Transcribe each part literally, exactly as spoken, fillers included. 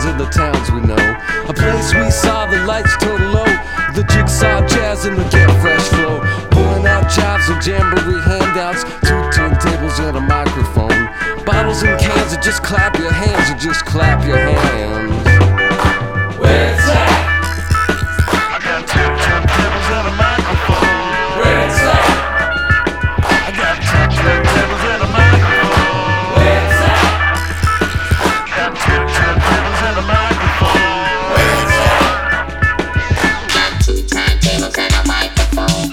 bands in the towns we know. A place we saw the lights turn low, the jigsaw jazz and the get fresh flow. Pulling out jobs and jamboree handouts, two turntables and a microphone. Bottles and cans, and just clap your hands, and just clap your hands. Where it's at? I got two turntables and a microphone. Where it's at? I got two turntables and a microphone. Where it's at? I got two turntables and a microphone. Where it's at? Got two turntables and a microphone.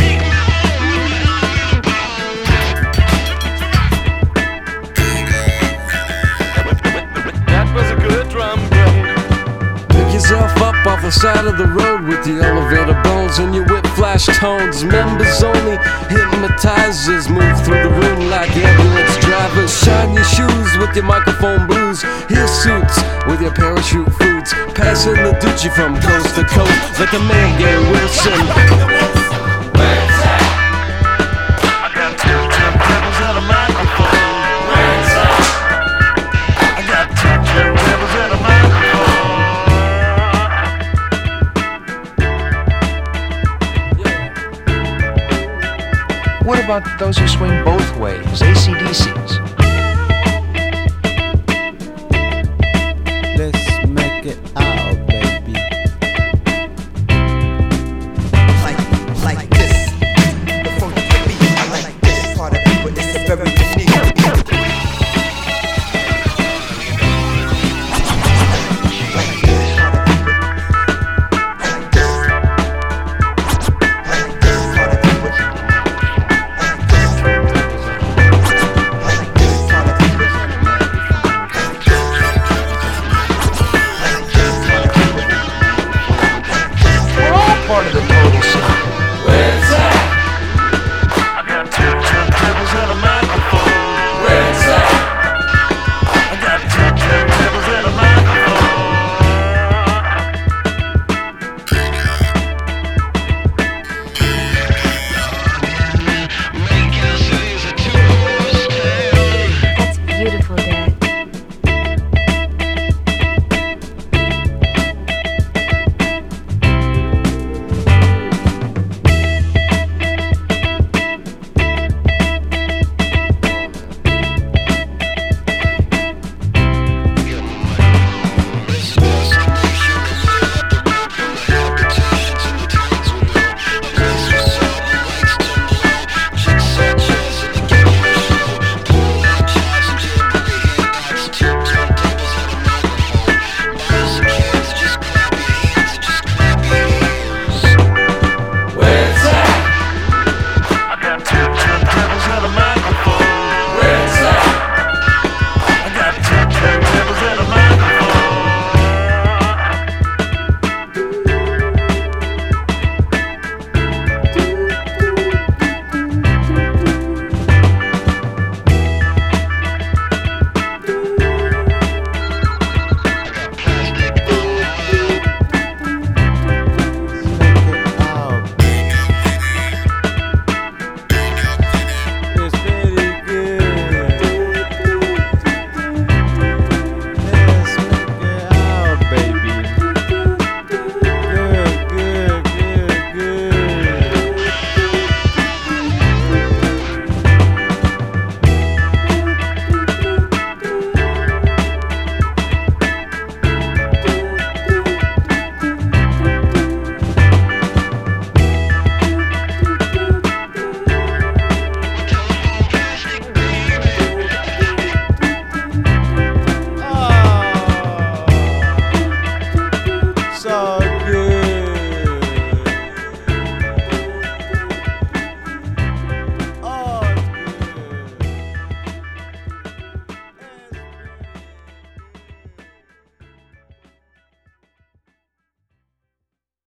That was a good drum beat. Pick yourself up off the side of the road with the elevator bones and your whip flash tones. Members only, hypnotizers move through the room like ambulance drivers. Shine your shoes with your microphone blues. Hear suits with your parachute foods. Passing the Dutchie from coast to coast like a man Gary Wilson. Where it's at? I got two turntables and a microphone. Where it's at? I got two turntables and a microphone. What about those who swing both ways, A C D Cs?